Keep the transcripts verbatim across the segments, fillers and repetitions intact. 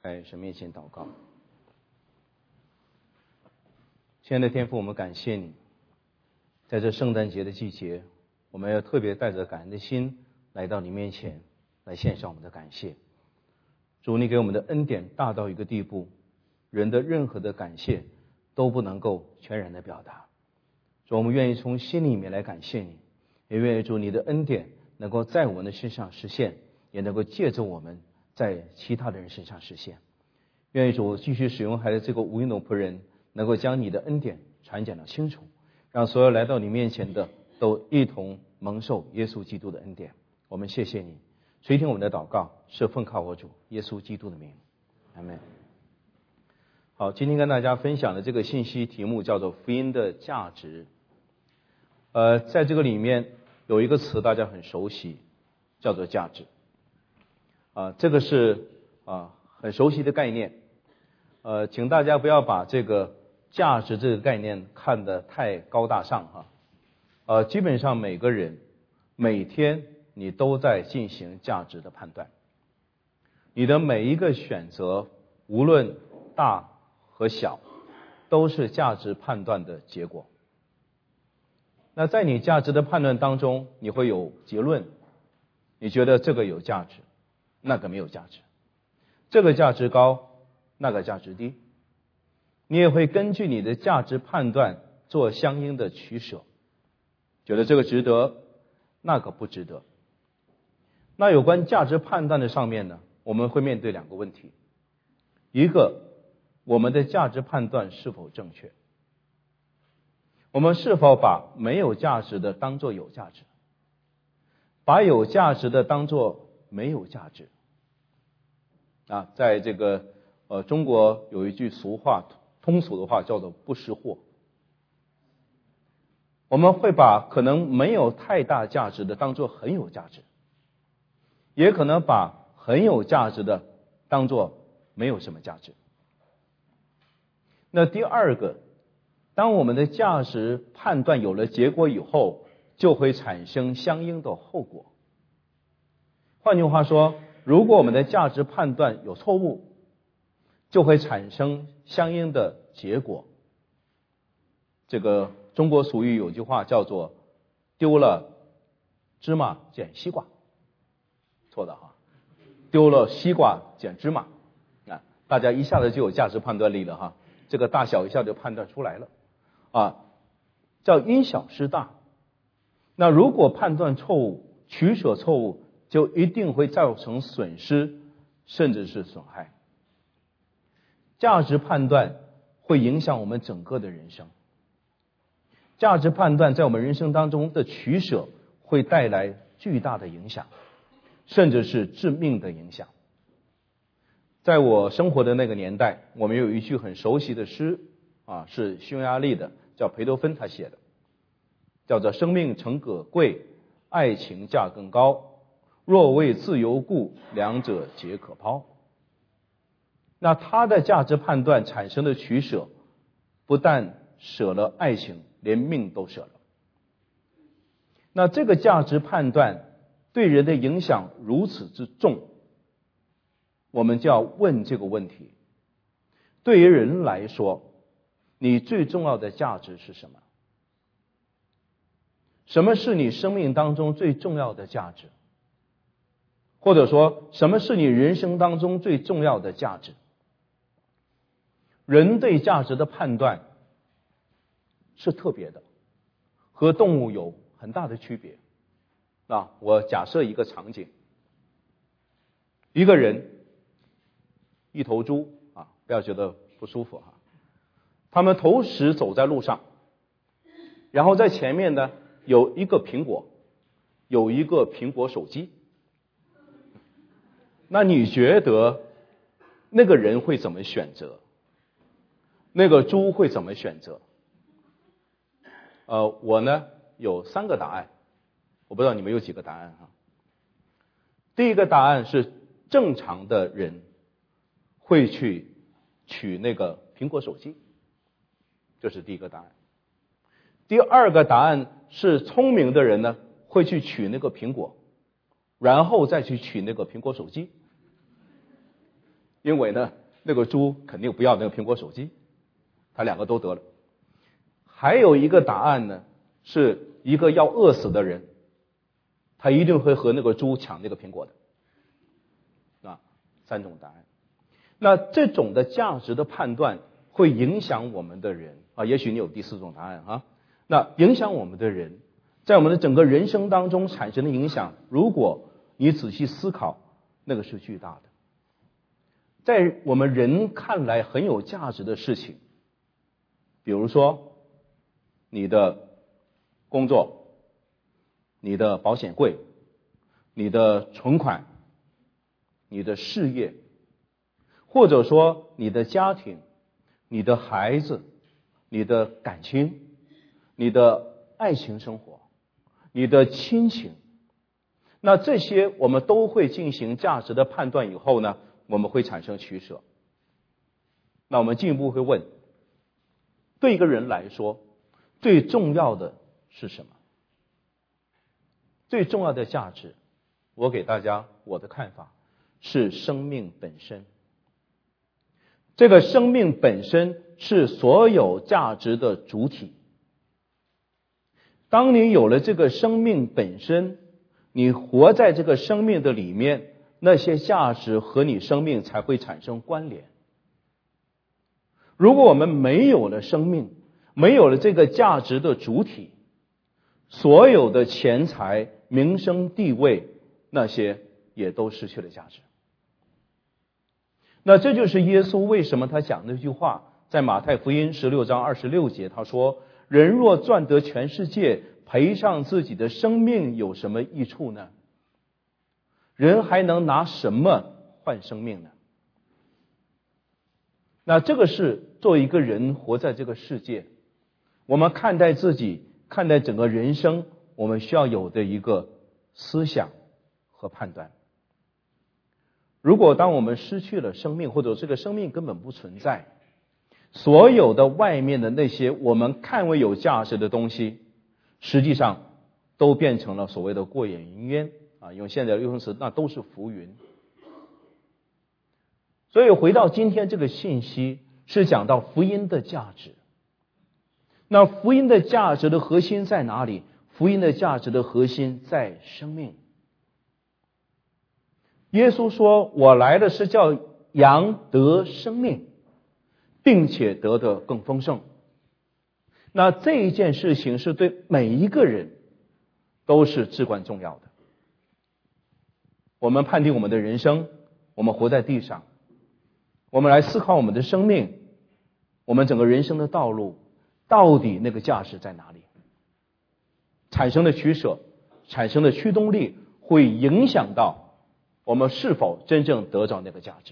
在神面前祷告。亲爱的天父，我们感谢你，在这圣诞节的季节，我们要特别带着感恩的心来到你面前，来献上我们的感谢。主，你给我们的恩典大到一个地步，人的任何的感谢都不能够全然的表达。主，我们愿意从心里面来感谢你，也愿意主你的恩典能够在我们的身上实现，也能够借着我们在其他的人身上实现。愿意主继续使用孩子这个无用的仆人，能够将你的恩典传讲的清楚，让所有来到你面前的都一同蒙受耶稣基督的恩典。我们谢谢你，垂听我们的祷告，是奉靠我主耶稣基督的名，阿们。好，今天跟大家分享的这个信息题目叫做福音的价值。呃，在这个里面有一个词大家很熟悉，叫做价值。啊、呃，这个是啊、呃、很熟悉的概念。呃，请大家不要把这个价值这个概念看得太高大上哈。呃，基本上每个人每天你都在进行价值的判断，你的每一个选择，无论大和小，都是价值判断的结果。那在你价值的判断当中，你会有结论，你觉得这个有价值，那个没有价值，这个价值高，那个价值低，你也会根据你的价值判断做相应的取舍，觉得这个值得，那个不值得。那有关价值判断的上面呢，我们会面对两个问题，一个，我们的价值判断是否正确，我们是否把没有价值的当作有价值，把有价值的当作没有价值啊，在这个呃中国有一句俗话，通俗的话叫做不识货。我们会把可能没有太大价值的当作很有价值，也可能把很有价值的当作没有什么价值。那第二个，当我们的价值判断有了结果以后，就会产生相应的后果。换句话说，如果我们的价值判断有错误，就会产生相应的结果。这个中国俗语有句话叫做丢了芝麻捡西瓜，错的哈，丢了西瓜捡芝麻啊，大家一下子就有价值判断力了哈，这个大小一下就判断出来了啊，叫因小失大。那如果判断错误，取舍错误，就一定会造成损失，甚至是损害。价值判断会影响我们整个的人生，价值判断在我们人生当中的取舍会带来巨大的影响，甚至是致命的影响。在我生活的那个年代，我们有一句很熟悉的诗啊，是匈牙利的，叫裴多芬他写的，叫做生命诚可贵，爱情价更高，若为自由故，两者皆可抛。那他的价值判断产生的取舍，不但舍了爱情，连命都舍了。那这个价值判断对人的影响如此之重，我们就要问这个问题，对于人来说，你最重要的价值是什么？什么是你生命当中最重要的价值？或者说，什么是你人生当中最重要的价值？人对价值的判断是特别的，和动物有很大的区别。那我假设一个场景，一个人，一头猪啊，不要觉得不舒服哈。他们同时走在路上，然后在前面呢有一个苹果，有一个苹果手机。那你觉得那个人会怎么选择？那个猪会怎么选择？呃，我呢有三个答案，我不知道你们有几个答案哈。第一个答案是正常的人会去取那个苹果手机，这是第一个答案。第二个答案是聪明的人呢会去取那个苹果，然后再去取那个苹果手机。 因为呢，那个猪肯定不要那个苹果手机，他两个都得了。还有一个答案呢，是一个要饿死的人，他一定会和那个猪抢那个苹果的。啊，三种答案。那这种的价值的判断会影响我们的人啊，也许你有第四种答案啊。那影响我们的人，在我们的整个人生当中产生的影响，如果你仔细思考，那个是巨大的。在我们人看来很有价值的事情，比如说你的工作、你的保险柜、你的存款、你的事业，或者说你的家庭、你的孩子、你的感情、你的爱情生活、你的亲情，那这些我们都会进行价值的判断以后呢，我们会产生取舍。那我们进一步会问，对一个人来说最重要的是什么？最重要的价值，我给大家我的看法是生命本身。这个生命本身是所有价值的主体。当你有了这个生命本身，你活在这个生命的里面，那些价值和你生命才会产生关联。如果我们没有了生命，没有了这个价值的主体，所有的钱财、名声、地位，那些也都失去了价值。那这就是耶稣为什么他讲那句话，在马太福音十六章二十六节，他说：人若赚得全世界，赔上自己的生命，有什么益处呢？人还能拿什么换生命呢？那这个是作为一个人活在这个世界，我们看待自己、看待整个人生，我们需要有的一个思想和判断。如果当我们失去了生命，或者这个生命根本不存在，所有的外面的那些我们看为有价值的东西，实际上都变成了所谓的过眼云烟啊，用现在的用词，那都是浮云。所以回到今天这个信息，是讲到福音的价值。那福音的价值的核心在哪里？福音的价值的核心在生命。耶稣说，我来的是叫羊得生命，并且得的更丰盛。那这一件事情是对每一个人都是至关重要的。我们判定我们的人生，我们活在地上，我们来思考我们的生命，我们整个人生的道路，到底那个价值在哪里？产生的取舍，产生的驱动力，会影响到我们是否真正得着那个价值。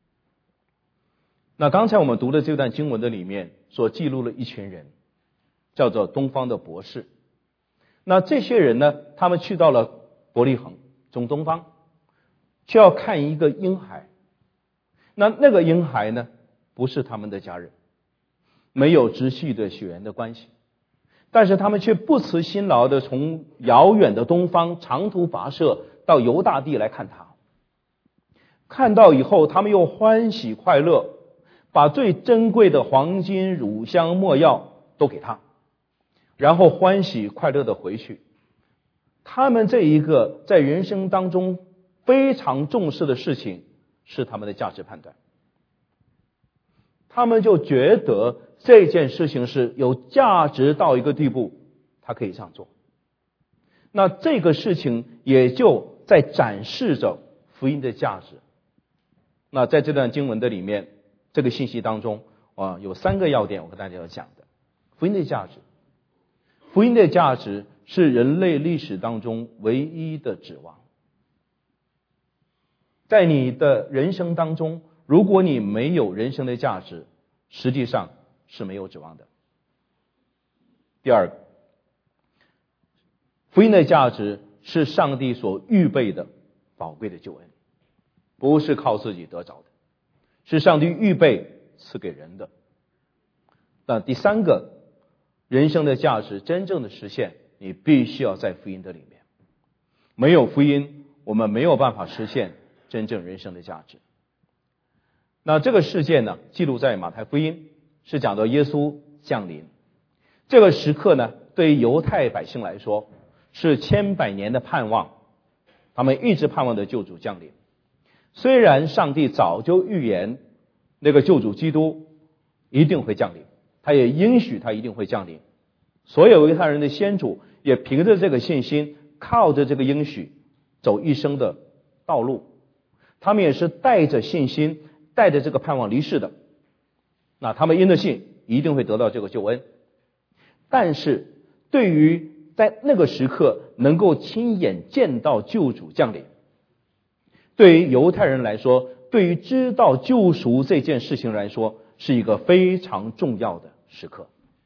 那刚才我们读的这段经文的里面所记录了一群人，叫做东方的博士。那这些人呢，他们去到了伯利恒中东方，需要看一个婴孩。那那个婴孩呢，不是他们的家人，没有直系的血缘的关系，但是他们却不辞辛劳的从遥远的东方长途跋涉到犹大地来看他。看到以后，他们又欢喜快乐，把最珍贵的黄金、乳香、没药都给他，然后欢喜快乐的回去。他们这一个在人生当中非常重视的事情，是他们的价值判断。他们就觉得这件事情是有价值到一个地步，他可以这样做。那这个事情也就在展示着福音的价值。那在这段经文的里面，这个信息当中啊，有三个要点我跟大家要讲的。福音的价值，福音的价值是人类历史当中唯一的指望。在你的人生当中，如果你没有人生的价值，实际上是没有指望的。第二个，福音的价值是上帝所预备的宝贵的救恩，不是靠自己得着的，是上帝预备赐给人的。那第三个，人生的价值真正的实现，你必须要在福音的里面。没有福音，我们没有办法实现真正人生的价值。 那这个事件呢，记录在马太福音，是讲到耶稣降临。这个时刻呢，对于犹太百姓来说是千百年的盼望，他们一直盼望的救主降临。虽然上帝早就预言那个救主基督一定会降临，他也应许他一定会降临，所有犹太人的先祖也凭着这个信心，靠着这个应许走一生的道路，他们也是带着信心带着这个盼望离世的。那他们因着信一定会得到这个救恩。但是对于在那个时刻能够亲眼见到救主降临，对于犹太人来说，对于知道救赎这件事情来说，是一个非常重要的时刻。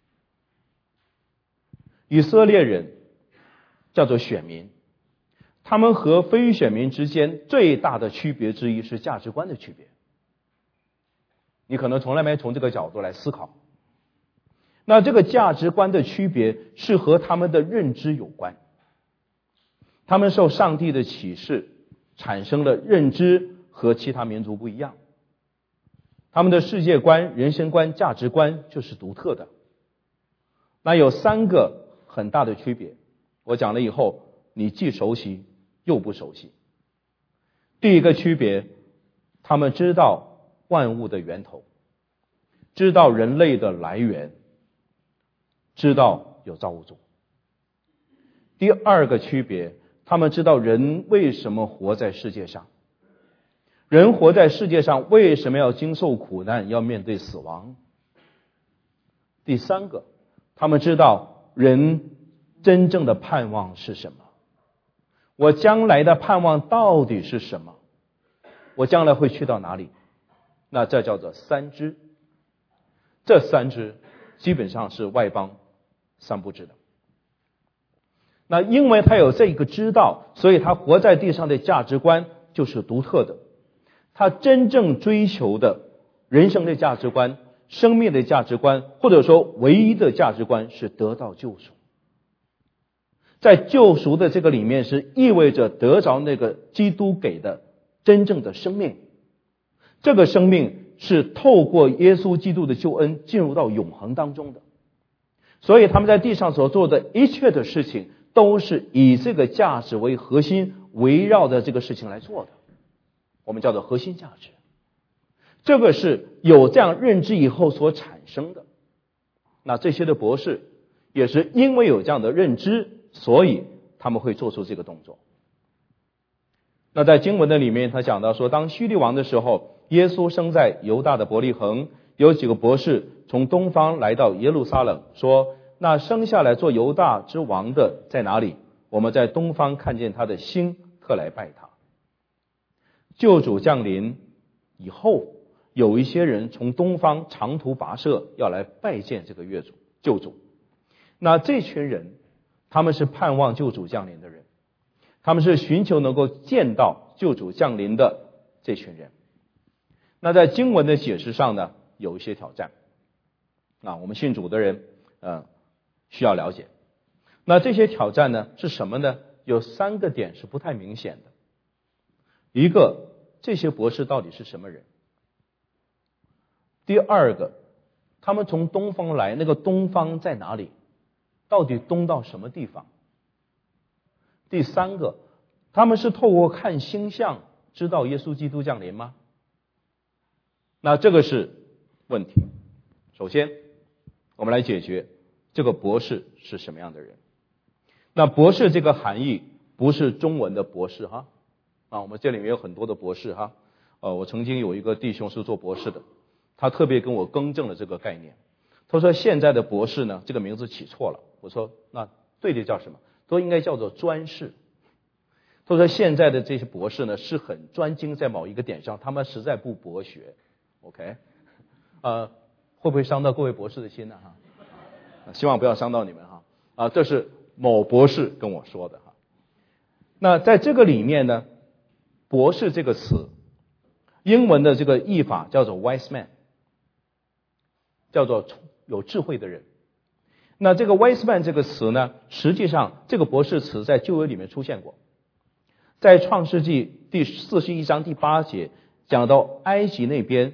以色列人叫做选民，他们和非选民之间最大的区别之一是价值观的区别。你可能从来没从这个角度来思考。那这个价值观的区别是和他们的认知有关。他们受上帝的启示，产生了认知和其他民族不一样。他们的世界观、人生观、价值观就是独特的。那有三个很大的区别，我讲了以后，你既熟悉又不熟悉。第一个区别，他们知道万物的源头，知道人类的来源，知道有造物主。第二个区别，他们知道人为什么活在世界上，人活在世界上为什么要经受苦难，要面对死亡。第三个，他们知道人真正的盼望是什么，我将来的盼望到底是什么，我将来会去到哪里。那这叫做三知。这三知基本上是外邦三不知的。那因为他有这个知道，所以他活在地上的价值观就是独特的。他真正追求的人生的价值观、生命的价值观，或者说唯一的价值观是得到救赎。在救赎的这个里面，是意味着得着那个基督给的真正的生命。这个生命是透过耶稣基督的救恩进入到永恒当中的。所以他们在地上所做的一切的事情，都是以这个价值为核心，围绕着这个事情来做的。我们叫做核心价值。这个是有这样认知以后所产生的。那这些的博士也是因为有这样的认知，所以他们会做出这个动作。那在经文的里面，他讲到说，当希律王的时候，耶稣生在犹大的伯利恒，有几个博士从东方来到耶路撒冷，说，那生下来做犹大之王的在哪里？我们在东方看见他的星，特来拜他。救主降临以后，有一些人从东方长途跋涉要来拜见这个月主救主。那这群人，他们是盼望救主降临的人，他们是寻求能够见到救主降临的这群人。那在经文的解释上呢，有一些挑战。啊，我们信主的人，呃，需要了解。那这些挑战呢，是什么呢？有三个点是不太明显的。一个，这些博士到底是什么人？第二个，他们从东方来，那个东方在哪里？到底东到什么地方？第三个，他们是透过看星象知道耶稣基督降临吗？那这个是问题。首先，我们来解决这个博士是什么样的人。那博士这个含义不是中文的博士哈，啊，我们这里面有很多的博士哈。呃，我曾经有一个弟兄是做博士的，他特别跟我更正了这个概念。他说现在的博士呢，这个名字起错了。我说那对的叫什么？都应该叫做专士。他说现在的这些博士呢，是很专精在某一个点上，他们实在不博学。OK， 呃，会不会伤到各位博士的心呢？哈，希望不要伤到你们哈。啊，这是某博士跟我说的哈。那在这个里面呢，博士这个词，英文的这个译法叫做 wise man， 叫做有智慧的人。那这个 wise man 这个词呢，实际上这个博士词在旧约里面出现过，在创世纪第四十一章第八节讲到埃及那边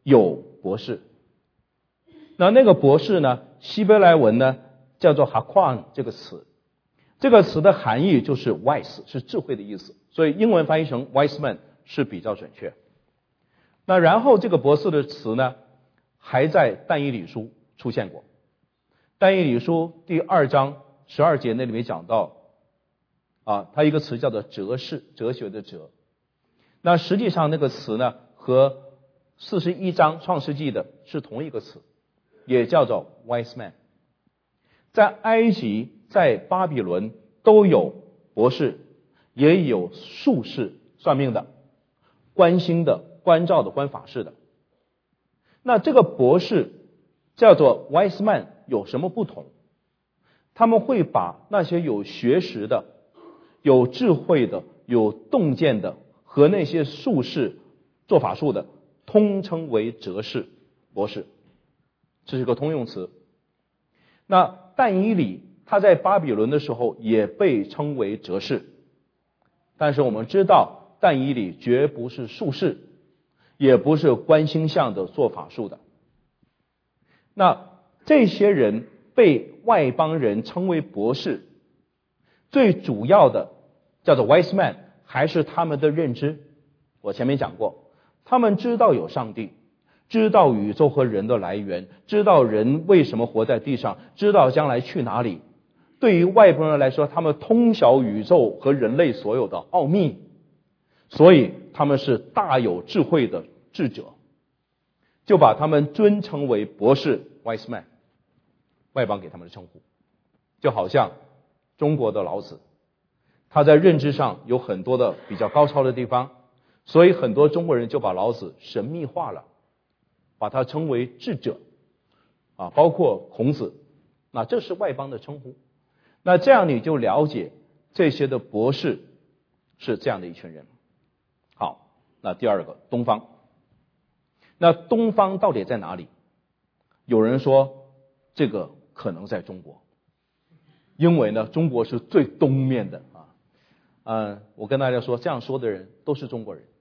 有博士。那那个博士呢，希伯来文呢叫做 Hakon 这个词，这个词的含义就是 wise， 是智慧的意思，所以英文翻译成 wise man 是比较准确。那然后这个博士的词呢，还在但以理书出现过。但以理书第二章十二节那里面讲到啊，它一个词叫做哲士，哲学的哲。那实际上那个词呢，和四十一章创世纪的是同一个词，也叫做 wise man。在埃及、在巴比伦都有博士，也有术士，算命的、观星的、关照的、观法事的。那这个博士叫做 wise man 有什么不同？他们会把那些有学识的、有智慧的、有洞见的和那些术士做法术的通称为哲士、博士，这是个通用词。那但以理他在巴比伦的时候也被称为哲士，但是我们知道但以理绝不是术士，也不是观星象的做法术的。那这些人被外邦人称为博士，最主要的叫做 wise man 还是他们的认知。我前面讲过，他们知道有上帝，知道宇宙和人的来源，知道人为什么活在地上，知道将来去哪里。对于外邦人来说，他们通晓宇宙和人类所有的奥秘，所以他们是大有智慧的智者，就把他们尊称为博士 wise man， 外邦给他们的称呼。就好像中国的老子，他在认知上有很多的比较高超的地方，所以很多中国人就把老子神秘化了，把他称为智者啊，包括孔子，那这是外邦的称呼。那这样你就了解这些的博士是这样的一群人。好，那第二个东方，那东方到底在哪里？有人说这个可能在中国，因为呢中国是最东面的啊。嗯，我跟大家说，这样说的人都是中国人，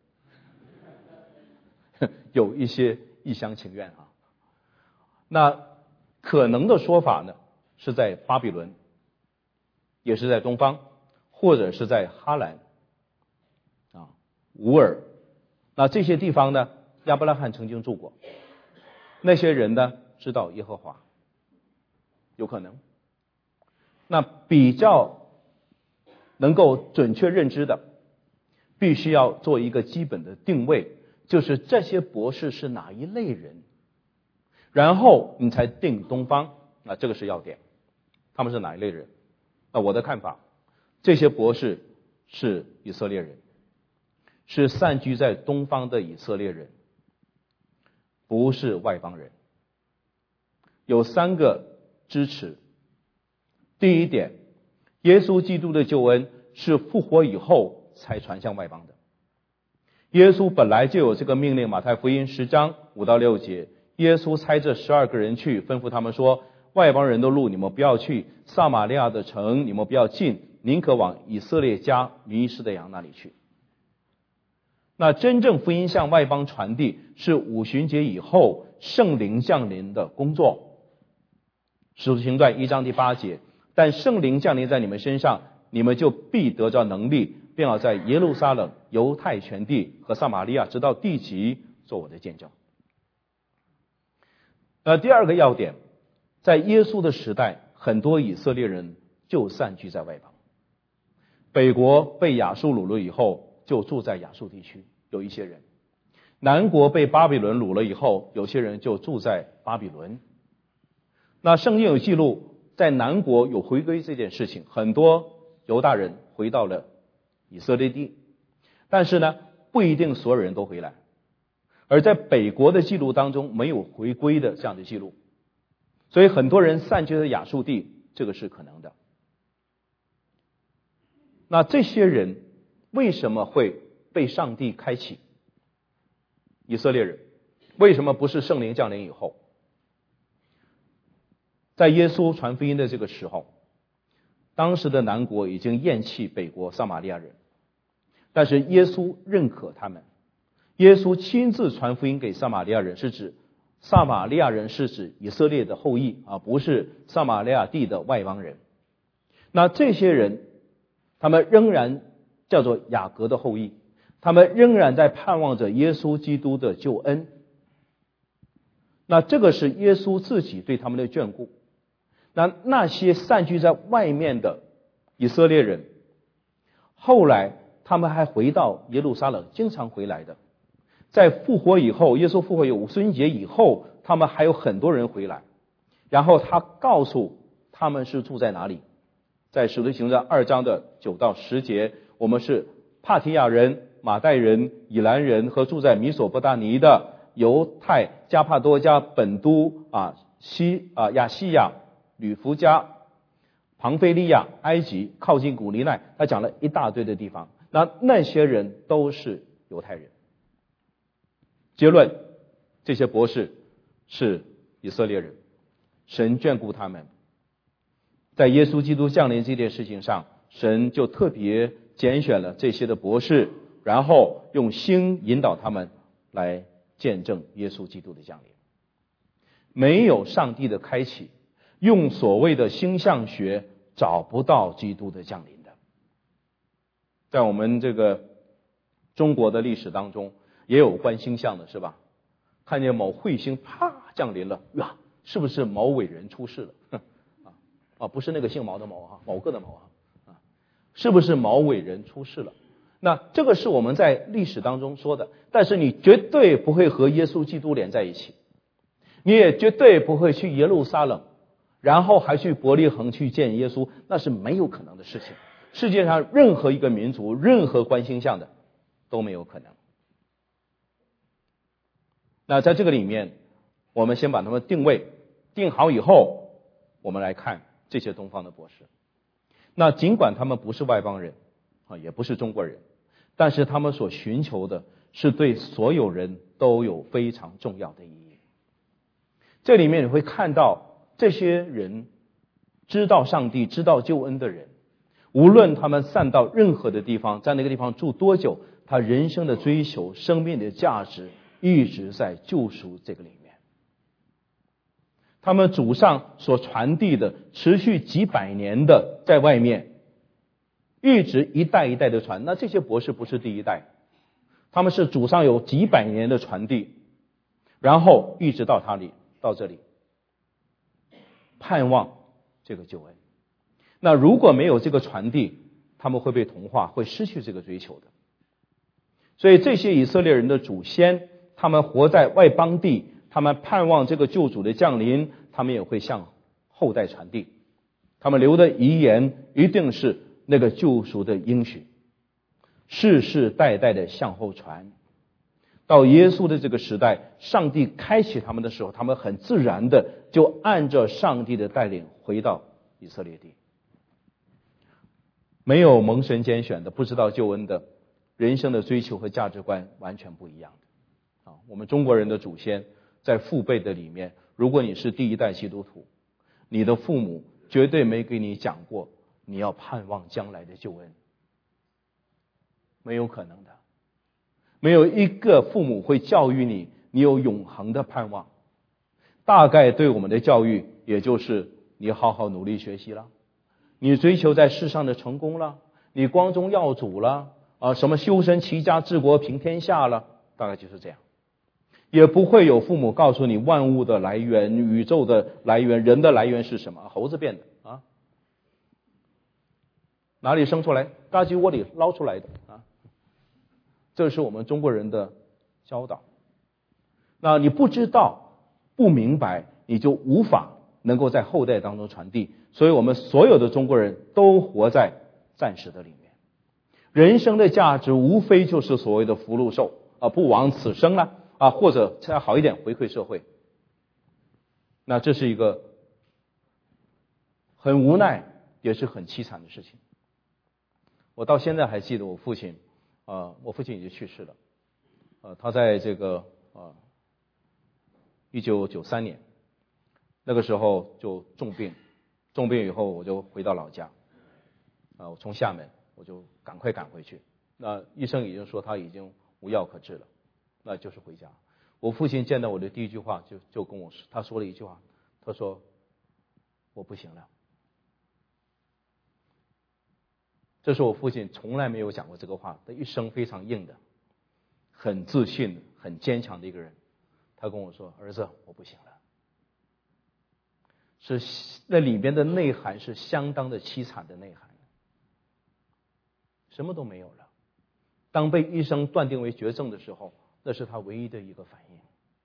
有一些一厢情愿啊。那可能的说法呢，是在巴比伦，也是在东方，或者是在哈兰啊、乌尔。那这些地方呢，亚伯拉罕曾经住过，那些人呢知道耶和华，有可能。那比较能够准确认知的，必须要做一个基本的定位，就是这些博士是哪一类人，然后你才定东方，那这个是要点，他们是哪一类人。那我的看法，这些博士是以色列人，是散居在东方的以色列人，不是外邦人。有三个支持。第一点，耶稣基督的救恩是复活以后才传向外邦的。耶稣本来就有这个命令，马太福音十章五到六节，耶稣差这十二个人去，吩咐他们说，外邦人的路你们不要去，撒玛利亚的城你们不要进，宁可往以色列家迷失的羊那里去。那真正福音向外邦传递是五旬节以后圣灵降临的工作。使徒行传一章第八节，但圣灵降临在你们身上，你们就必得着能力，便要在耶路撒冷、犹太全地和撒玛利亚直到地极做我的见证。呃，第二个要点，在耶稣的时代，很多以色列人就散居在外邦。北国被亚述掳了以后，就住在亚述地区，有一些人；南国被巴比伦掳了以后，有些人就住在巴比伦。那圣经有记录，在南国有回归这件事情，很多犹大人回到了以色列地，但是呢，不一定所有人都回来。而在北国的记录当中，没有回归的这样的记录，所以很多人散居在亚述地，这个是可能的。那这些人为什么会被上帝开启？以色列人为什么不是圣灵降临以后？在耶稣传福音的这个时候，当时的南国已经厌弃北国撒玛利亚人，但是耶稣认可他们， 耶稣亲自传福音给撒玛利亚人，是指撒玛利亚人是指以色列的后裔啊，不是撒玛利亚地的外邦人。那这些人他们仍然叫做雅各的后裔，他们仍然在盼望着耶稣基督的救恩。那这个是耶稣自己对他们的眷顾。那那些散居在外面的以色列人，后来他们还回到耶路撒冷，经常回来的。在复活以后，耶稣复活有五旬节以后，他们还有很多人回来。然后他告诉他们是住在哪里，在使徒行传二章的九到十节，我们是帕提亚人、马代人、以兰人和住在米索不达尼的犹太、加帕多家、本都啊、西啊、亚细亚、吕弗加、庞菲利亚、埃及、靠近古利奈，他讲了一大堆的地方。那那些人都是犹太人。结论，这些博士是以色列人，神眷顾他们。在耶稣基督降临这件事情上，神就特别拣选了这些的博士，然后用星引导他们来见证耶稣基督的降临。没有上帝的开启，用所谓的星象学找不到基督的降临的。在我们这个中国的历史当中，也有观星象的，是吧？看见某彗星啪降临了，呀，是不是某伟人出世了？啊啊，不是那个姓毛的毛哈，某个的毛啊，是不是某伟人出世了？那这个是我们在历史当中说的，但是你绝对不会和耶稣基督连在一起，你也绝对不会去耶路撒冷，然后还去伯利恒去见耶稣，那是没有可能的事情。世界上任何一个民族，任何观星象的都没有可能。那在这个里面，我们先把他们定位定好以后，我们来看这些东方的博士。那尽管他们不是外邦人啊，也不是中国人，但是他们所寻求的是对所有人都有非常重要的意义。这里面你会看到这些人知道上帝、知道救恩的人，无论他们散到任何的地方，在那个地方住多久，他人生的追求、生命的价值一直在救赎这个里面。他们祖上所传递的持续几百年的在外面，一直一代一代的传。那这些博士不是第一代，他们是祖上有几百年的传递，然后一直到他里到这里，盼望这个救恩。那如果没有这个传递，他们会被同化，会失去这个追求的。所以这些以色列人的祖先，他们活在外邦地，他们盼望这个救主的降临，他们也会向后代传递。他们留的遗言一定是那个救赎的应许，世世代代的向后传。到耶稣的这个时代，上帝开启他们的时候，他们很自然的就按照上帝的带领回到以色列地。没有蒙神拣选的，不知道救恩的，人生的追求和价值观完全不一样的。啊，我们中国人的祖先在父辈的里面，如果你是第一代基督徒，你的父母绝对没给你讲过你要盼望将来的救恩，没有可能的。没有一个父母会教育你，你有永恒的盼望。大概对我们的教育，也就是你好好努力学习了，你追求在世上的成功了，你光宗耀祖了，啊，什么修身齐家治国平天下了，大概就是这样。也不会有父母告诉你万物的来源、宇宙的来源、人的来源是什么，猴子变的啊，哪里生出来？垃圾窝里捞出来的啊。这是我们中国人的教导。那你不知道、不明白，你就无法能够在后代当中传递。所以我们所有的中国人都活在暂时的里面。人生的价值无非就是所谓的福禄寿啊，不枉此生了啊，或者再好一点回馈社会。那这是一个很无奈也是很凄惨的事情。我到现在还记得我父亲啊、呃，我父亲已经去世了。呃，他在这个啊一九九三年那个时候就重病，重病以后我就回到老家啊、呃，我从厦门我就赶快赶回去。那医生已经说他已经无药可治了那就是回家。我父亲见到我的第一句话就就跟我说，他说了一句话，他说我不行了。这是我父亲从来没有讲过这个话，他一生非常硬的，很自信很坚强的一个人。他跟我说，儿子我不行了。是那里边的内涵是相当的凄惨的内涵，什么都没有了。当被医生断定为绝症的时候，那是他唯一的一个反应，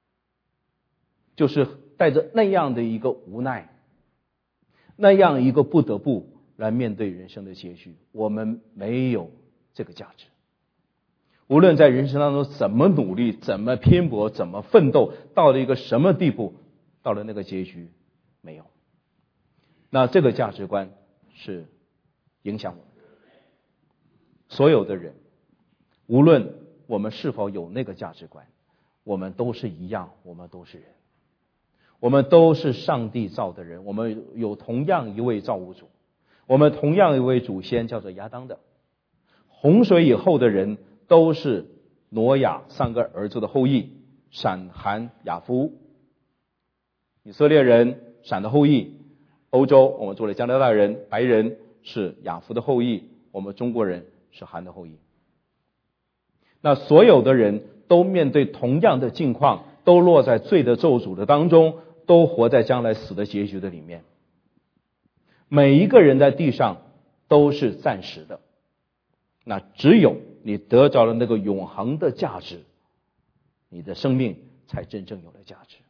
就是带着那样的一个无奈，那样一个不得不来面对人生的结局。我们没有这个价值，无论在人生当中怎么努力，怎么拼搏，怎么奋斗，到了一个什么地步，到了那个结局没有。那这个价值观是影响我们的。所有的人，无论我们是否有那个价值观，我们都是一样，我们都是人，我们都是上帝造的人，我们有同样一位造物主，我们同样一位祖先叫做亚当的。洪水以后的人都是挪亚三个儿子的后裔，闪、含、雅弗。以色列人闪的后裔，欧洲我们做了加拿大人白人是雅弗的后裔，我们中国人是含的后裔。那所有的人都面对同样的境况，都落在罪的咒诅的当中，都活在将来死的结局的里面。每一个人在地上都是暂时的，那只有你得着了那个永恒的价值，你的生命才真正有了价值。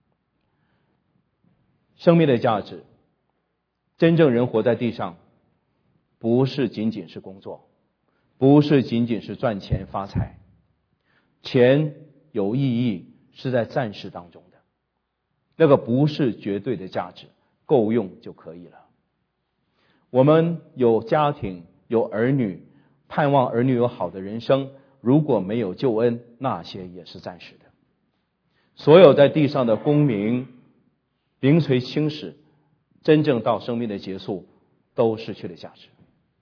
生命的价值，真正人活在地上，不是仅仅是工作，不是仅仅是赚钱发财。钱有意义是在暂时当中的，那个不是绝对的价值，够用就可以了。我们有家庭有儿女，盼望儿女有好的人生，如果没有救恩，那些也是暂时的。所有在地上的功名名垂青史，真正到生命的结束都失去了价值。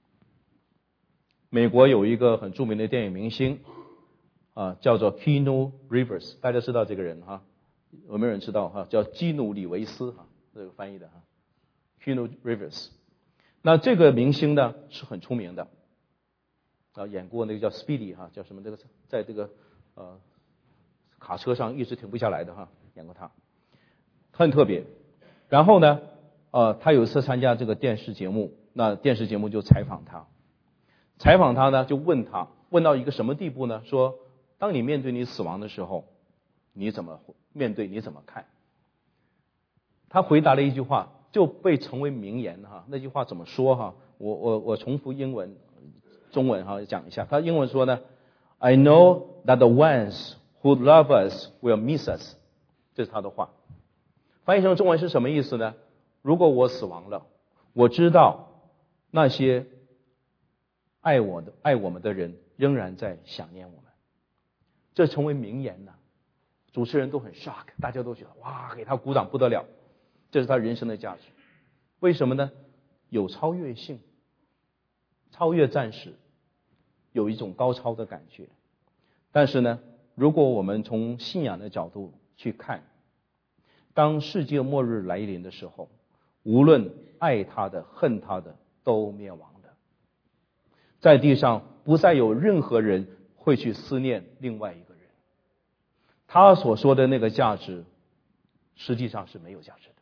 美国有一个很著名的电影明星啊，叫做 Keanu Reeves， 大家知道这个人哈？有没有人知道哈？叫基努里维斯哈，这个翻译的哈 ，Keanu Reeves。那这个明星呢是很出名的，啊，演过那个叫 Speedy 哈，叫什么这个在这个呃卡车上一直停不下来的哈，演过他，他很特别。然后呢，呃，他有一次参加这个电视节目，那电视节目就采访他，采访他呢就问他，问到一个什么地步呢？说，当你面对你死亡的时候，你怎么面对？你怎么看？他回答了一句话，就被成为名言哈。那句话怎么说哈？我我我重复英文、中文哈讲一下。他英文说呢 ，I know that the ones who love us will miss us， 这是他的话。翻译成中文是什么意思呢？如果我死亡了，我知道那些爱我的爱我们的人仍然在想念我们。这成为名言了，主持人都很 shock， 大家都觉得哇，给他鼓掌不得了，这是他人生的价值。为什么呢？有超越性，超越暂时，有一种高超的感觉。但是呢，如果我们从信仰的角度去看，当世界末日来临的时候，无论爱他的恨他的都灭亡的，在地上不再有任何人会去思念另外一个人，他所说的那个价值实际上是没有价值的。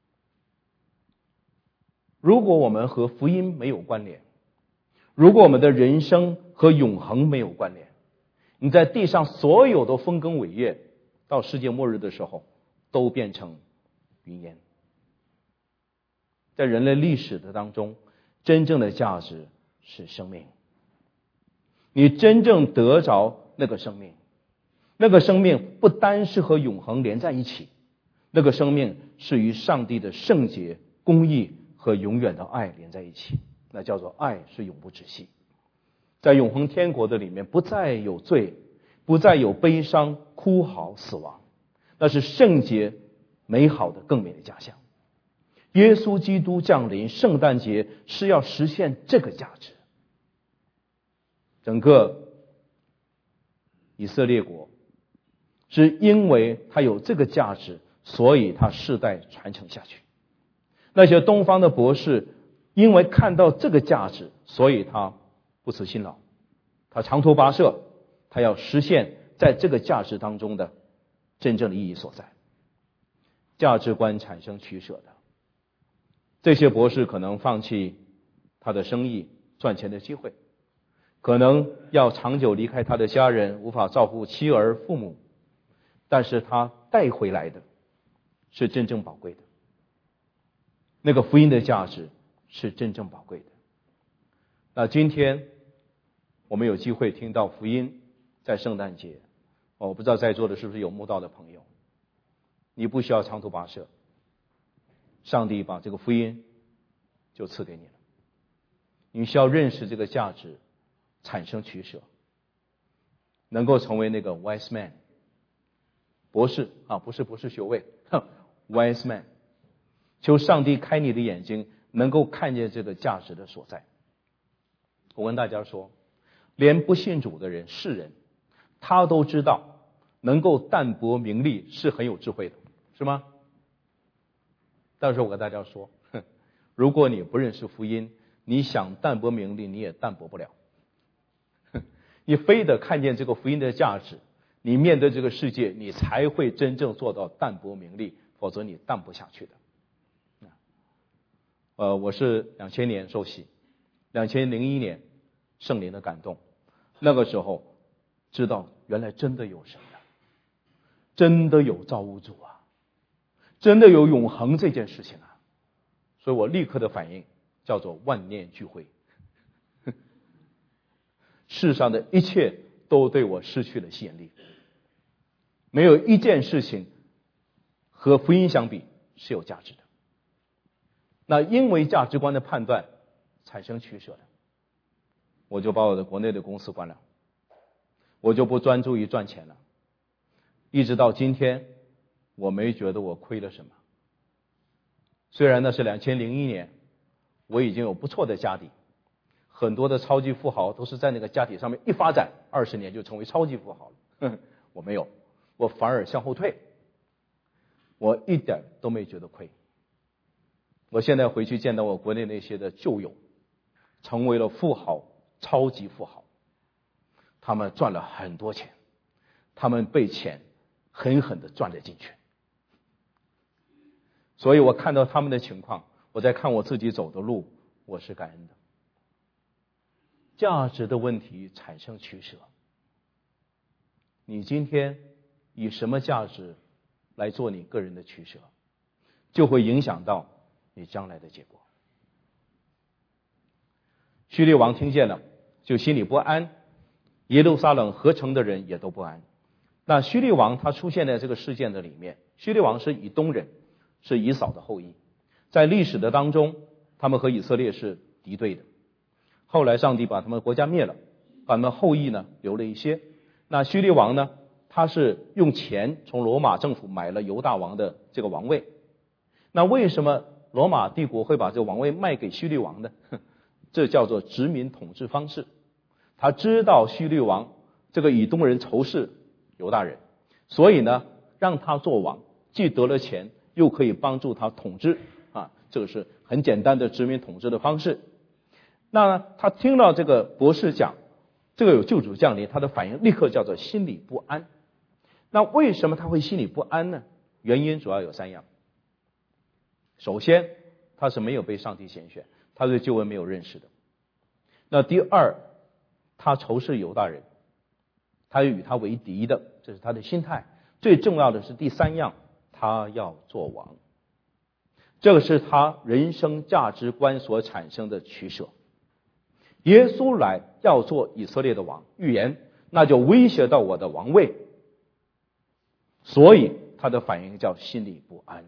如果我们和福音没有关联，如果我们的人生和永恒没有关联，你在地上所有的丰功伟业，到世界末日的时候都变成云烟。在人类历史的当中，真正的价值是生命。你真正得着那个生命，那个生命不单是和永恒连在一起，那个生命是与上帝的圣洁、公义和永远的爱连在一起，那叫做爱是永不止息。在永恒天国的里面，不再有罪，不再有悲伤、哭嚎、死亡，那是圣洁、美好的更美的家乡。耶稣基督降临，圣诞节是要实现这个价值。整个以色列国是因为他有这个价值，所以他世代传承下去。那些东方的博士因为看到这个价值，所以他不辞辛劳，他长途跋涉，他要实现在这个价值当中的真正的意义所在。价值观产生取舍的，这些博士可能放弃他的生意赚钱的机会，可能要长久离开他的家人，无法照顾妻儿父母，但是他带回来的是真正宝贵的，那个福音的价值是真正宝贵的。那今天我们有机会听到福音，在圣诞节，我不知道在座的是不是有慕道的朋友，你不需要长途跋涉，上帝把这个福音就赐给你了。你需要认识这个价值，产生取舍，能够成为那个 wise man 博士啊，不是博士学位wise man， 求上帝开你的眼睛，能够看见这个价值的所在。我跟大家说，连不信主的人世人，他都知道能够淡泊名利是很有智慧的，是吗？但是我跟大家说，如果你不认识福音，你想淡泊名利你也淡泊不了，你非得看见这个福音的价值，你面对这个世界你才会真正做到淡泊名利，否则你淡不下去的。呃，我是两千年受洗，两千零一年圣灵的感动，那个时候知道原来真的有神啊，真的有造物主啊，真的有永恒这件事情啊，所以我立刻的反应叫做万念俱灰，世上的一切都对我失去了吸引力，没有一件事情和福音相比是有价值的。那因为价值观的判断产生取舍的，我就把我的国内的公司关了，我就不专注于赚钱了，一直到今天我没觉得我亏了什么。虽然那是两千零一年，我已经有不错的家底，很多的超级富豪都是在那个家底上面一发展二十年就成为超级富豪了，我没有，我反而向后退，我一点都没觉得亏。我现在回去见到我国内那些的旧友，成为了富豪，超级富豪，他们赚了很多钱，他们被钱狠狠地赚了进去。所以我看到他们的情况，我在看我自己走的路，我是感恩的。价值的问题产生取舍，你今天以什么价值来做你个人的取舍，就会影响到你将来的结果。叙利王听见了，就心里不安，耶路撒冷合城的人也都不安。那叙利王他出现在这个事件的里面，叙利王是以东人，是以扫的后裔，在历史的当中，他们和以色列是敌对的。后来上帝把他们国家灭了，把他们后裔呢留了一些。那叙利王呢，他是用钱从罗马政府买了犹大王的这个王位。那为什么罗马帝国会把这个王位卖给叙利王呢？这叫做殖民统治方式。他知道叙利王这个以东人仇视犹大人，所以呢让他做王，既得了钱又可以帮助他统治啊，这个是很简单的殖民统治的方式。那他听到这个博士讲这个有救主降临，他的反应立刻叫做心里不安。那为什么他会心里不安呢？原因主要有三样。首先，他是没有被上帝拣选，他对救恩没有认识的。那第二，他仇视犹大人，他与他为敌的，这是他的心态。最重要的是第三样，他要做王，这个是他人生价值观所产生的取舍。耶稣来要做以色列的王，预言那就威胁到我的王位，所以他的反应叫心里不安。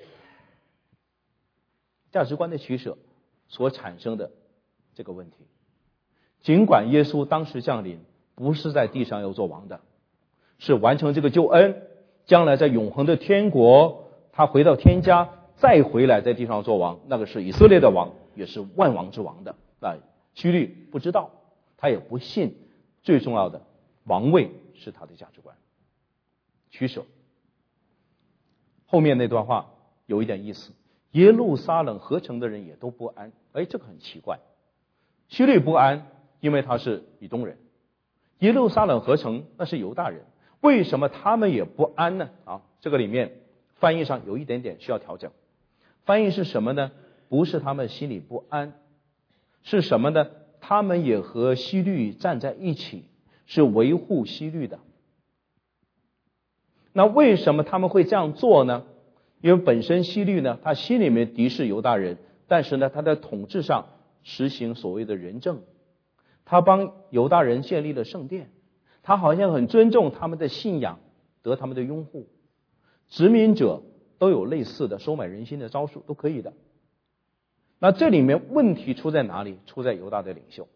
价值观的取舍所产生的这个问题，尽管耶稣当时降临不是在地上要做王的，是完成这个救恩，将来在永恒的天国他回到天家再回来在地上做王，那个是以色列的王，也是万王之王的。那希律不知道，他也不信，最重要的王位是他的价值观。 取舍。后面那段话有一点意思，耶路撒冷合城的人也都不安。哎，这个很奇怪，希律不安，因为他是以东人；耶路撒冷合城那是犹大人，为什么他们也不安呢？啊，这个里面翻译上有一点点需要调整。翻译是什么呢？不是他们心里不安，是什么呢？他们也和希律站在一起，是维护希律的。那为什么他们会这样做呢？因为本身希律呢，他心里面敌视犹大人，但是呢，他在统治上实行所谓的仁政，他帮犹大人建立了圣殿，他好像很尊重他们的信仰，得他们的拥护。殖民者都有类似的收买人心的招数，都可以的。那这里面问题出在哪里？出在犹大的领袖，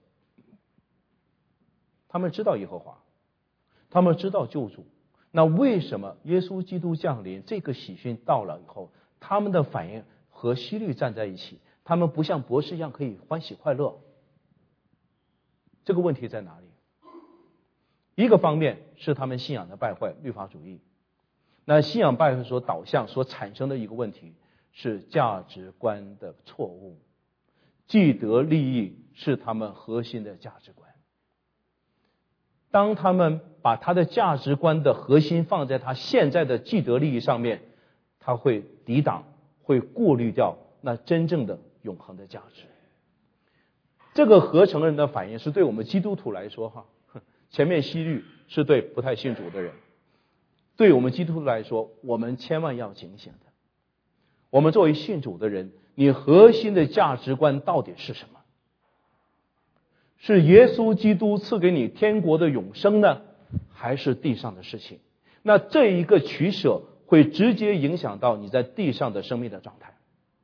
他们知道耶和华，他们知道救主。那为什么耶稣基督降临，这个喜讯到了以后，他们的反应和希律站在一起，他们不像博士一样可以欢喜快乐？这个问题在哪里？一个方面是他们信仰的败坏，律法主义。那信仰败坏所导向所产生的一个问题是价值观的错误，既得利益是他们核心的价值观。当他们把他的价值观的核心放在他现在的既得利益上面，他会抵挡，会过滤掉那真正的永恒的价值。这个合成人的反应是对我们基督徒来说哈，前面希律是对不太信主的人，对我们基督徒来说，我们千万要警醒的。我们作为信主的人，你核心的价值观到底是什么？是耶稣基督赐给你天国的永生呢，还是地上的事情？那这一个取舍会直接影响到你在地上的生命的状态，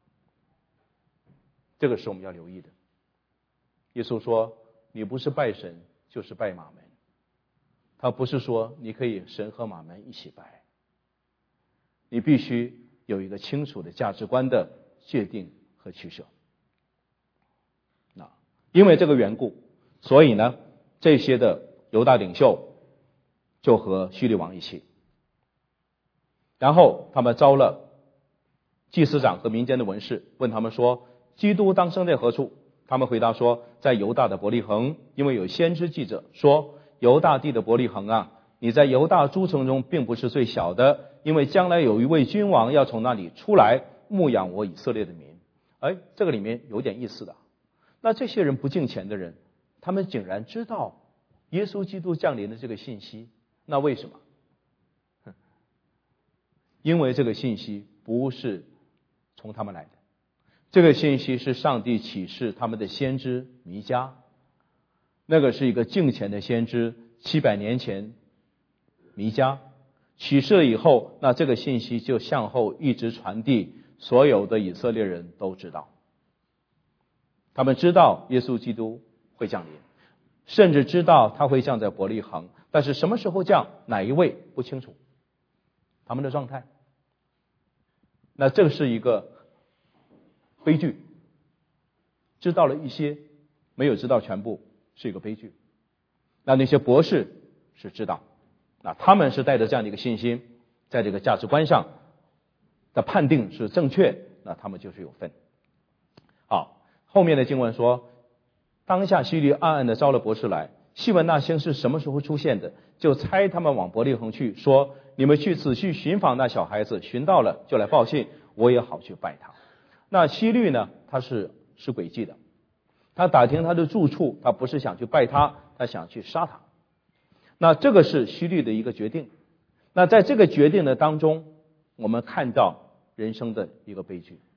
这个是我们要留意的。耶稣说，你不是拜神就是拜马门，他不是说你可以神和马门一起拜，你必须有一个清楚的价值观的界定和取舍。那因为这个缘故，所以呢，这些的犹大领袖就和希律王一起，然后他们招了祭司长和民间的文士，问他们说，基督当生在何处？他们回答说，在犹大的伯利恒，因为有先知记者说，犹大地的伯利恒啊，你在犹大诸城中并不是最小的，因为将来有一位君王要从那里出来牧养我以色列的民。哎，这个里面有点意思的。那这些人不敬虔的人，他们竟然知道耶稣基督降临的这个信息，那为什么？因为这个信息不是从他们来的，这个信息是上帝启示他们的先知弥迦，那个是一个敬虔的先知，七百年前弥迦启示了以后，那这个信息就向后一直传递，所有的以色列人都知道，他们知道耶稣基督会降临，甚至知道他会降在伯利恒，但是什么时候降，哪一位不清楚他们的状态。那这是一个悲剧，知道了一些，没有知道全部，是一个悲剧。那那些博士是知道，那他们是带着这样的一个信心，在这个价值观上的判定是正确，那他们就是有份。好，后面的经文说，当下希律暗暗的招了博士来，细问那星是什么时候出现的，就差他们往伯利恒去，说，你们去仔细寻访那小孩子，寻到了就来报信，我也好去拜他。那希律呢，他是是诡计的，他打听他的住处，他不是想去拜他，他想去杀他。那这个是希律的一个决定。那在这个决定的当中，我们看到人生的一个悲剧。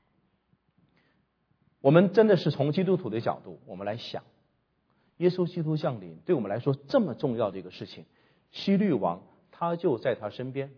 我们真的是从基督徒的角度，我们来想，耶稣基督降临对我们来说这么重要的一个事情，希律王他就在他身边，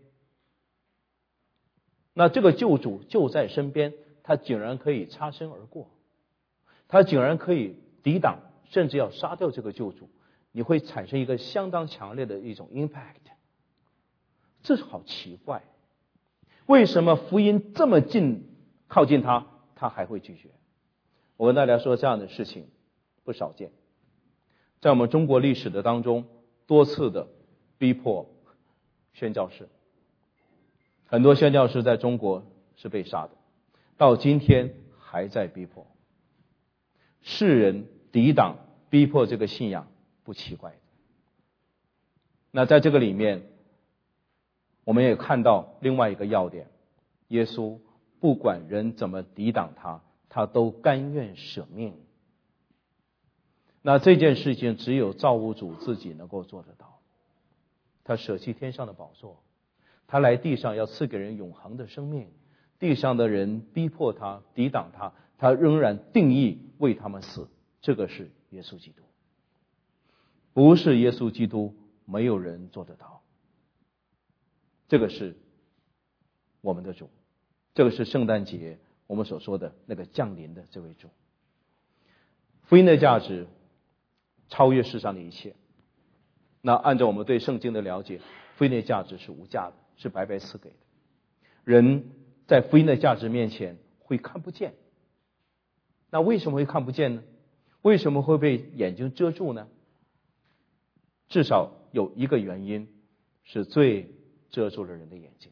那这个救主就在身边，他竟然可以擦身而过，他竟然可以抵挡，甚至要杀掉这个救主，你会产生一个相当强烈的一种 impact。 这是好奇怪，为什么福音这么近靠近他，他还会拒绝？我跟大家说，这样的事情不少见，在我们中国历史的当中，多次的逼迫宣教士，很多宣教士在中国是被杀的，到今天还在逼迫。世人抵挡逼迫这个信仰不奇怪的。那在这个里面，我们也看到另外一个要点，耶稣不管人怎么抵挡他，他都甘愿舍命。那这件事情只有造物主自己能够做得到。他舍弃天上的宝座，他来地上要赐给人永恒的生命，地上的人逼迫他抵挡他，他仍然定义为他们死。这个是耶稣基督，不是耶稣基督没有人做得到。这个是我们的主，这个是圣诞节我们所说的那个降临的这位主。福音的价值超越世上的一切。那按照我们对圣经的了解，福音的价值是无价的，是白白赐给的。人在福音的价值面前会看不见。那为什么会看不见呢？为什么会被眼睛遮住呢？至少有一个原因，是罪遮住了人的眼睛。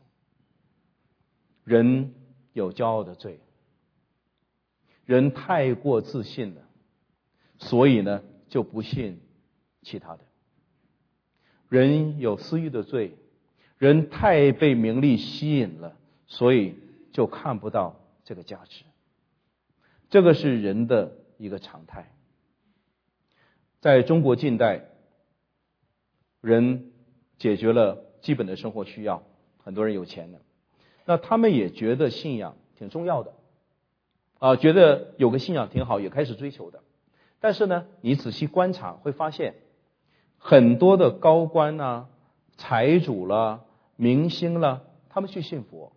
人有骄傲的罪，人太过自信了，所以呢就不信其他的。人有私欲的罪，人太被名利吸引了，所以就看不到这个价值。这个是人的一个常态。在中国近代，人解决了基本的生活需要，很多人有钱了，那他们也觉得信仰挺重要的啊，觉得有个信仰挺好，也开始追求的。但是呢，你仔细观察会发现，很多的高官啊、财主啦、明星啦，他们去信佛。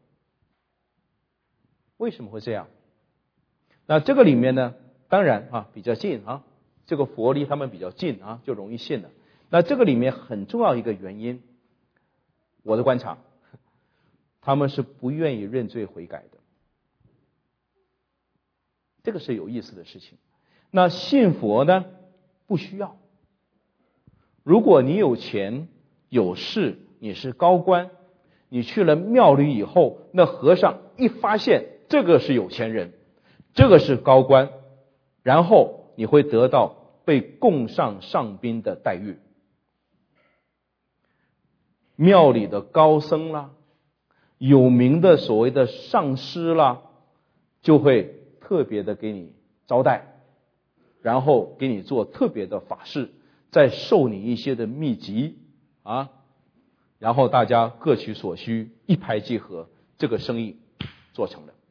为什么会这样？那这个里面呢，当然啊比较近啊，这个佛离他们比较近啊，就容易信了。那这个里面很重要一个原因，我的观察，他们是不愿意认罪悔改的。这个是有意思的事情。那信佛呢，不需要。如果你有钱有势，你是高官，你去了庙里以后，那和尚一发现这个是有钱人，这个是高官，然后你会得到被供上上宾的待遇。庙里的高僧啦，有名的所谓的上师啦，就会特别的给你招待，然后给你做特别的法事，再授你一些的秘籍啊，然后大家各取所需，一拍即合，这个生意做成了。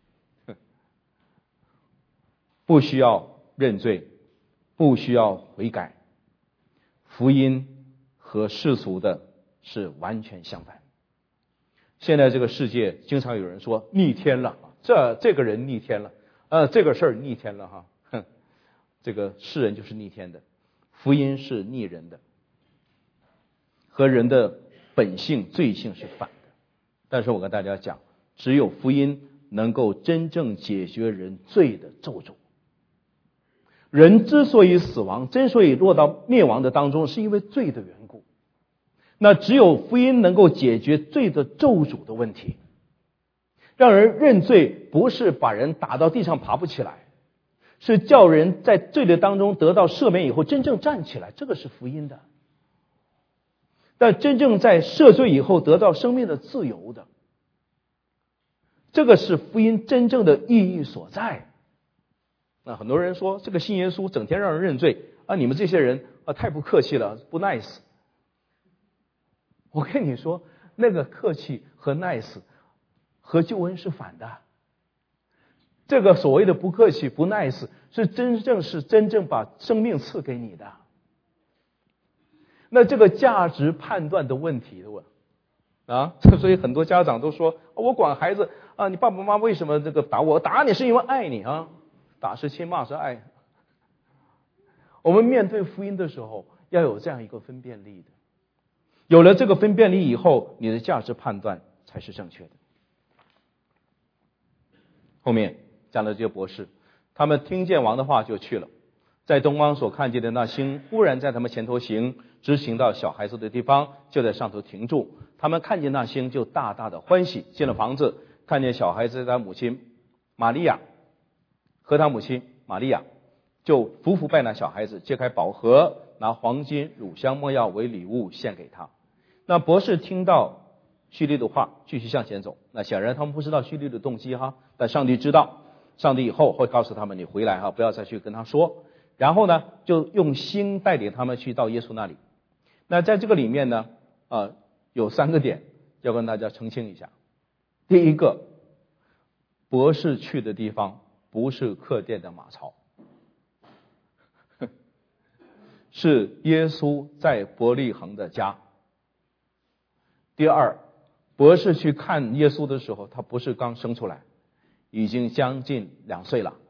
不需要认罪，不需要悔改。福音和世俗的是完全相反。现在这个世界经常有人说逆天了，这这个人逆天了，呃，这个事儿逆天了哈，哼，这个世人就是逆天的，福音是逆人的，和人的本性罪性是反的。但是我跟大家讲，只有福音能够真正解决人罪的咒诅。人之所以死亡，之所以落到灭亡的当中，是因为罪的缘故。那只有福音能够解决罪的咒诅的问题，让人认罪，不是把人打到地上爬不起来，是叫人在罪的当中得到赦免以后真正站起来，这个是福音的。但真正在赦罪以后得到生命的自由的，这个是福音真正的意义所在。那很多人说这个信耶稣整天让人认罪啊，你们这些人啊太不客气了，不 nice。我跟你说，那个客气和 nice 和救恩是反的。这个所谓的不客气不 nice 是真正是真正把生命赐给你的。那这个价值判断的问题的啊，所以很多家长都说我管孩子啊，你爸爸妈妈为什么这个打我？打你是因为爱你啊，打是亲，骂是爱。我们面对福音的时候要有这样一个分辨力的，有了这个分辨力以后，你的价值判断才是正确的。后面讲的这些博士，他们听见王的话就去了，在东方所看见的那星忽然在他们前头行， 直行到小孩子的地方，就在上头停住。他们看见那星，就大大的欢喜。进了房子，看见小孩子他母亲玛利亚和他母亲玛利亚，就伏伏拜那小孩子，揭开宝盒，拿黄金、乳香、没药为礼物献给他。那博士听到叙利的话，继续向前走。那显然他们不知道叙利的动机哈，但上帝知道。上帝以后会告诉他们，你回来哈，不要再去跟他说。然后呢，就用星带领他们去到耶稣那里。那在这个里面呢，呃，有三个点要跟大家澄清一下。第一个，博士去的地方不是客店的马槽，是耶稣在伯利恒的家。第二，博士去看耶稣的时候，他不是刚生出来，已经将近两岁了。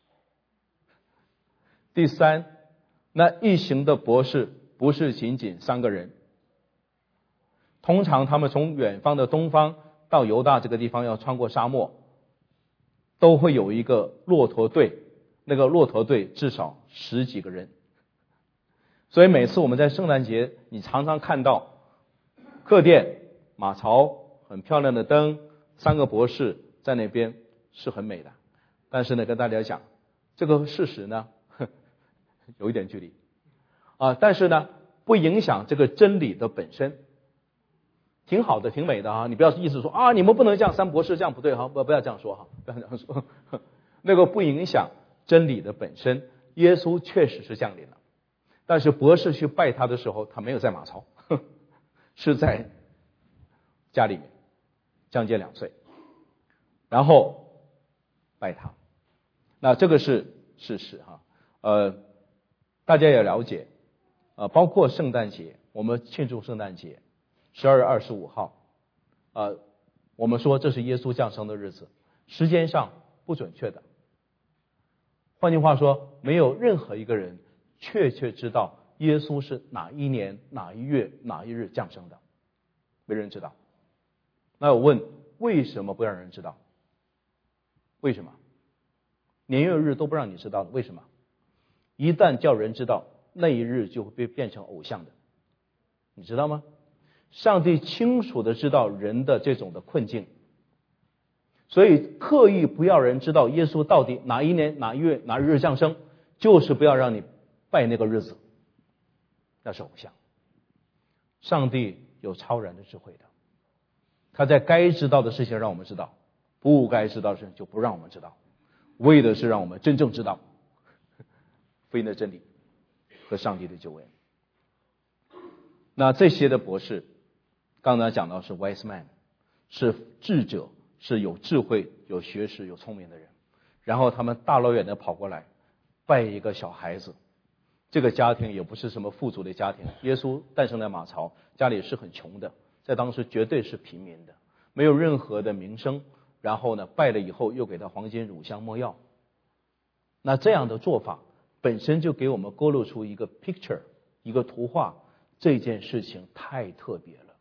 第三，那一行的博士不是仅仅三个人，通常他们从远方的东方到犹大这个地方要穿过沙漠，都会有一个骆驼队，那个骆驼队至少十几个人。所以每次我们在圣诞节，你常常看到客店、马槽、很漂亮的灯，三个博士在那边是很美的。但是呢，跟大家讲，这个事实呢有一点距离啊，但是呢不影响这个真理的本身，挺好的，挺美的啊。你不要意思说啊，你们不能这样，三博士这样不对哈，不不要这样说哈，不要这样说。那个不影响真理的本身，耶稣确实是降临了，但是博士去拜他的时候，他没有在马槽，是在家里面，将近两岁，然后拜他。那这个是事实哈，呃。大家也了解，呃，包括圣诞节，我们庆祝圣诞节，十二月二十五号，呃，我们说这是耶稣降生的日子，时间上不准确的。换句话说，没有任何一个人确切知道耶稣是哪一年、哪一月、哪一日降生的，没人知道。那我问，为什么不让人知道？为什么？年月日都不让你知道的，为什么？一旦叫人知道，那一日就会被变成偶像的，你知道吗？上帝清楚的知道人的这种的困境，所以刻意不要人知道耶稣到底哪一年哪一月哪一日降生，就是不要让你拜那个日子，那是偶像。上帝有超然的智慧的，他在该知道的事情让我们知道，不该知道的事情就不让我们知道，为的是让我们真正知道福音的真理和上帝的救恩。那这些的博士，刚才讲到是 wise man， 是智者，是有智慧、有学识、有聪明的人。然后他们大老远的跑过来拜一个小孩子，这个家庭也不是什么富足的家庭，耶稣诞生在马槽，家里是很穷的，在当时绝对是平民的，没有任何的名声。然后呢，拜了以后又给他黄金、乳香、没药。那这样的做法本身就给我们勾勒出一个 picture， 一个图画，这件事情太特别了。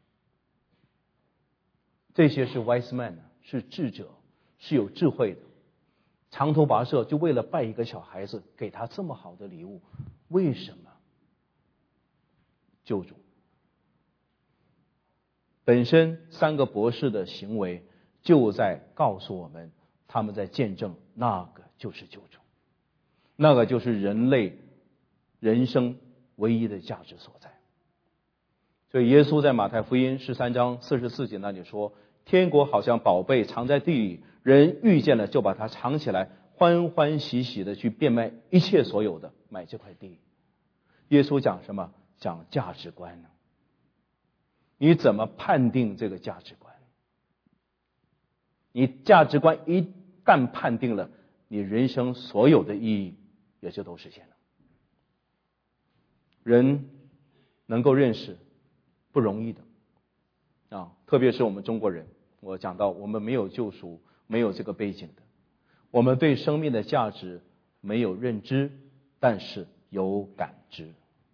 这些是 wise man， 是智者，是有智慧的，长途跋涉就为了拜一个小孩子，给他这么好的礼物，为什么？救主本身三个博士的行为就在告诉我们，他们在见证那个就是救主，那个就是人类人生唯一的价值所在。所以耶稣在马太福音十三章四十四节那里说，天国好像宝贝藏在地里，人遇见了就把它藏起来，欢欢喜喜的去变卖一切所有的，买这块地。耶稣讲什么？讲价值观呢？你怎么判定这个价值观？你价值观一旦判定了，你人生所有的意义也就都实现了。人能够认识不容易的啊，特别是我们中国人，我讲到我们没有救赎，没有这个背景的，我们对生命的价值没有认知，但是有感知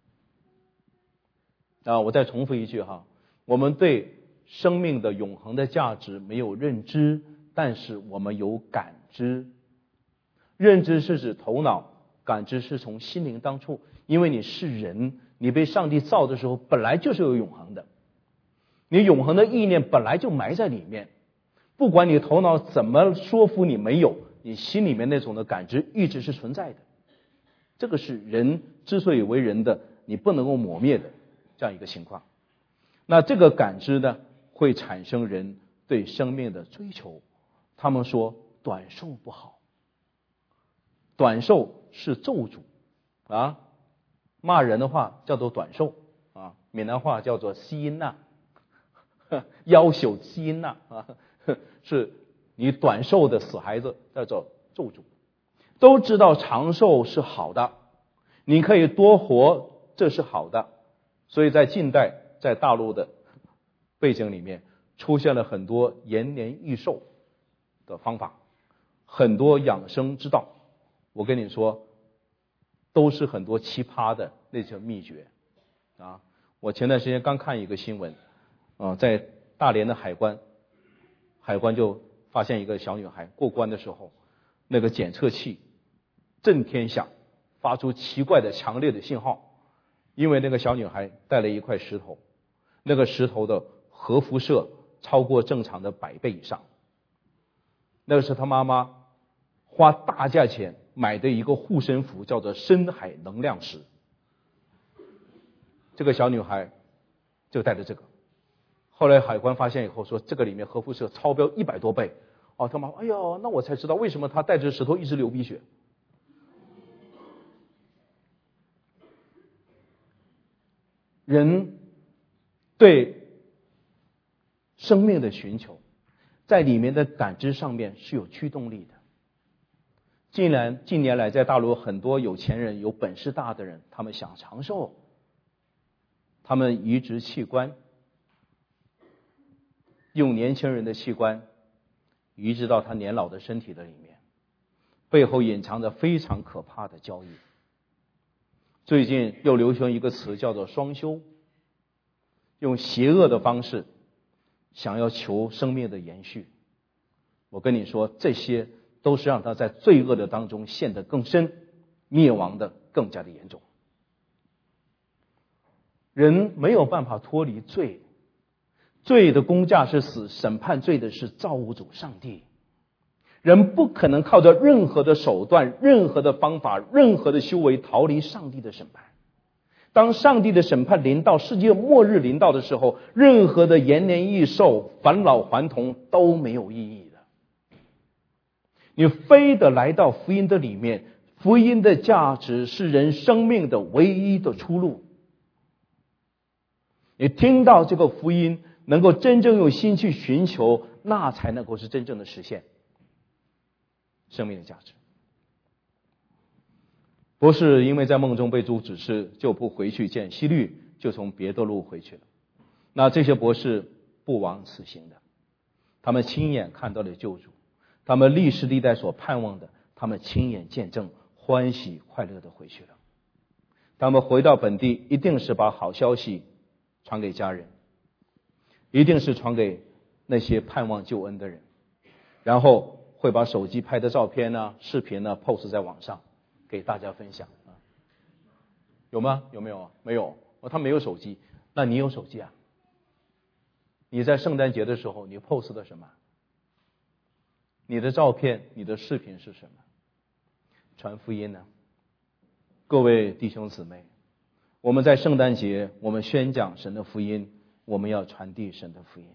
啊。我再重复一句哈，我们对生命的永恒的价值没有认知，但是我们有感知。认知是指头脑，感知是从心灵当处，因为你是人， 你被上帝造的时候本来就是有永恒的，你永恒的意念本来就埋在里面，不管你头脑怎么说服你没有，你心里面那种的感知一直是存在的。这个是人之所以为人的，你不能够抹灭的这样一个情况。那这个感知呢，会产生人对生命的追求。他们说短寿不好，短寿是咒诅啊，骂人的话叫做短寿啊，闽南话叫做西音呐，夭寿西音呐啊，是你短寿的死孩子叫做咒诅。都知道长寿是好的，你可以多活，这是好的。所以在近代，在大陆的背景里面，出现了很多延年益寿的方法，很多养生之道。我跟你说，都是很多奇葩的那些秘诀啊！我前段时间刚看一个新闻啊，在大连的海关，海关就发现一个小女孩过关的时候，那个检测器震天响，发出奇怪的强烈的信号，因为那个小女孩带了一块石头，那个石头的核辐射超过正常的百倍以上。那个是她妈妈花大价钱买的一个护身符，叫做深海能量石。这个小女孩就带着这个，后来海关发现以后说，这个里面核辐射超标一百多倍。哦，她妈，哎呦，那我才知道为什么她带着石头一直流鼻血。人对生命的寻求，在里面的感知上面是有驱动力的。近年近年来，在大陆很多有钱人、有本事大的人，他们想长寿，他们移植器官，用年轻人的器官移植到他年老的身体的里面，背后隐藏着非常可怕的交易。最近又流行一个词叫做双修，用邪恶的方式想要求生命的延续。我跟你说，这些都是让他在罪恶的当中陷得更深，灭亡的更加的严重。人没有办法脱离罪，罪的工价是死，审判罪的是造物主上帝。人不可能靠着任何的手段、任何的方法、任何的修为逃离上帝的审判。当上帝的审判临到，世界末日临到的时候，任何的延年益寿、返老还童都没有意义的。你非得来到福音的里面，福音的价值是人生命的唯一的出路。你听到这个福音，能够真正用心去寻求，那才能够是真正的实现生命的价值。不是因为在梦中被主指示就不回去见希律，就从别的路回去了。那这些博士不枉此行的，他们亲眼看到了救主，他们历世历代所盼望的，他们亲眼见证，欢喜快乐的回去了。他们回到本地，一定是把好消息传给家人，一定是传给那些盼望救恩的人，然后会把手机拍的照片呢、视频呢 post 在网上给大家分享啊，有吗？有没有？没有。哦，他没有手机，那你有手机啊？你在圣诞节的时候，你 post 的什么？你的照片、你的视频是什么？传福音呢？各位弟兄姊妹，我们在圣诞节，我们宣讲神的福音，我们要传递神的福音。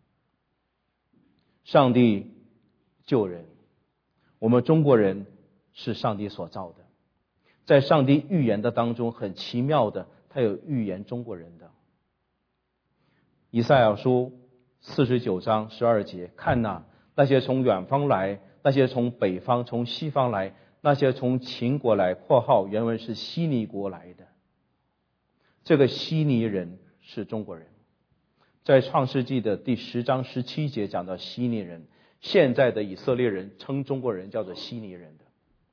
上帝救人，我们中国人是上帝所造的，在上帝预言的当中，很奇妙的，他有预言中国人的。以赛亚书四十九章十二节，看哪，那些从远方来，那些从北方、从西方来，那些从秦国来（括号原文是希尼国来的）。这个希尼人是中国人，在创世纪的第十章十七节讲到希尼人，现在的以色列人称中国人叫做希尼人的。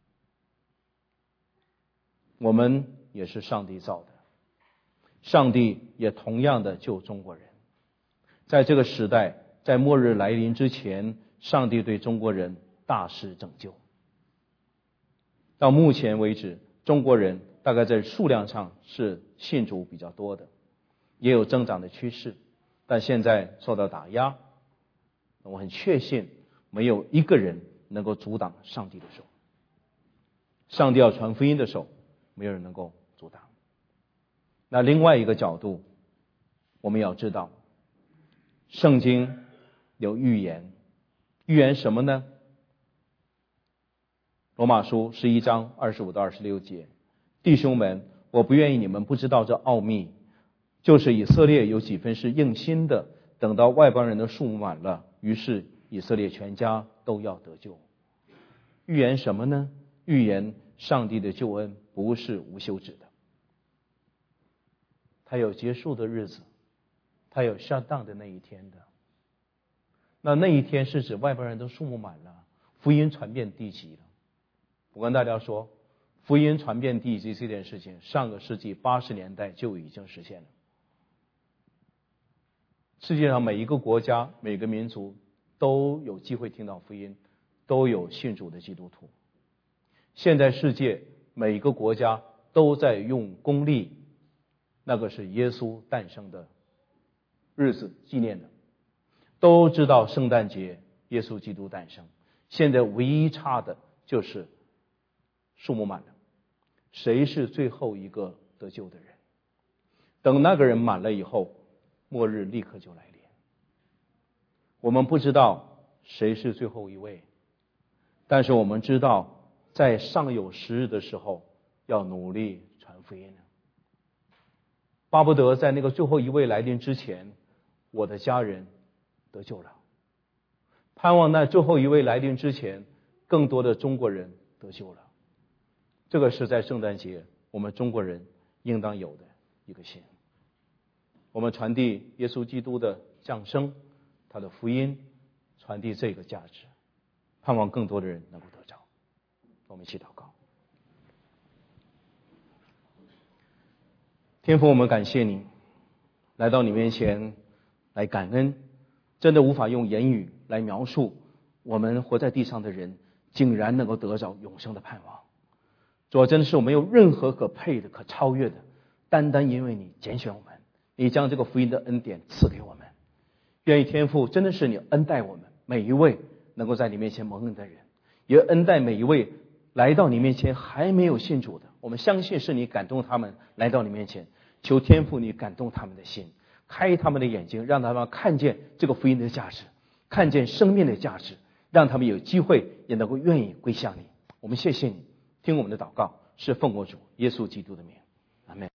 我们也是上帝造的，上帝也同样的救中国人。在这个时代，在末日来临之前，上帝对中国人大施拯救。到目前为止，中国人大概在数量上是信主比较多的，也有增长的趋势，但现在受到打压，我很确信没有一个人能够阻挡上帝的手。上帝要传福音的手，没有人能够阻挡。那另外一个角度，我们要知道，圣经有预言，预言什么呢？罗马书十一章二十五到二十六节，弟兄们，我不愿意你们不知道这奥秘，就是以色列有几分是硬心的，等到外邦人的数目满了，于是以色列全家都要得救。预言什么呢？预言上帝的救恩不是无休止的，他有结束的日子，他有 shut down 的那一天的。那那一天是指外邦人的数目满了，福音传遍地极了。我跟大家说，福音传遍地极这件事情，上个世纪八十年代就已经实现了。世界上每一个国家、每个民族都有机会听到福音，都有信主的基督徒。现在世界每一个国家都在用公历，那个是耶稣诞生的日子纪念的，都知道圣诞节耶稣基督诞生。现在唯一差的就是数目满了，谁是最后一个得救的人？等那个人满了以后，末日立刻就来临。我们不知道谁是最后一位，但是我们知道在尚有时日的时候要努力传福音，巴不得在那个最后一位来临之前，我的家人得救了，盼望那最后一位来临之前，更多的中国人得救了。这个是在圣诞节我们中国人应当有的一个心，我们传递耶稣基督的降生，他的福音，传递这个价值，盼望更多的人能够得着。我们一起祷告。天父，我们感谢你，来到你面前来感恩，真的无法用言语来描述我们活在地上的人竟然能够得着永生的盼望。主，真的是我们没有任何可配的、可超越的，单单因为你拣选我们，你将这个福音的恩典赐给我们。愿意天父真的是你恩待我们每一位能够在你面前蒙恩的人，也恩待每一位来到你面前还没有信主的，我们相信是你感动他们来到你面前，求天父你感动他们的心，开他们的眼睛，让他们看见这个福音的价值，看见生命的价值，让他们有机会也能够愿意归向你。我们谢谢你，听我们的祷告，是奉我主耶稣基督的名，阿们。